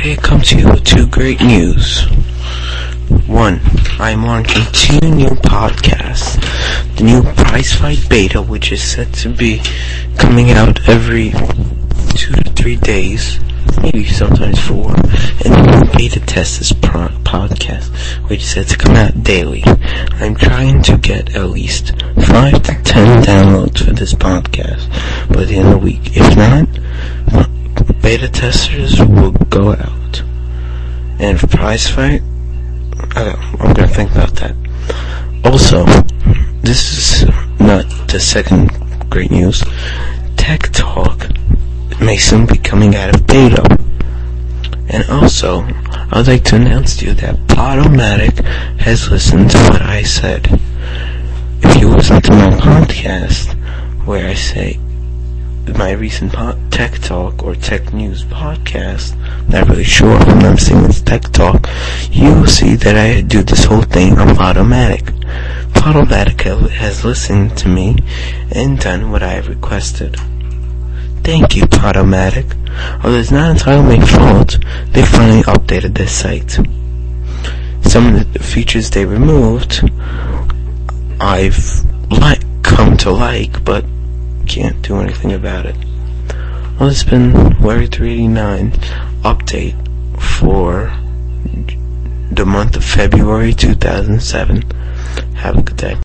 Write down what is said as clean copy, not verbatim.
Today I come to you with two great news. One, I am launching two new podcasts. The new Prizefight Beta, which is set to be coming out every 2 to 3 days, maybe sometimes 4, and the new Beta Testers podcast, which is set to come out daily. I'm trying to get at least 5 to 10 downloads for this podcast by the end of the week. If not, Beta Testers will go out. And for Prizefight, I'm gonna think about that. Also, this is not the second great news. Tech Talk may soon be coming out of beta. And also, I would like to announce to you that Podomatic has listened to what I said. If you listen to my podcast, where I say my recent Tech Talk or Tech News podcast, not really sure if I'm saying it's Tech Talk, you will see that I do this whole thing on Podomatic. Podomatic has listened to me and done what I have requested. Thank you, Podomatic. Although it's not entirely my fault, they finally updated their site. Some of the features they removed, I've come to like, but can't do anything about it. Well, it's been Larry 389 update for the month of February 2007. Have a good day.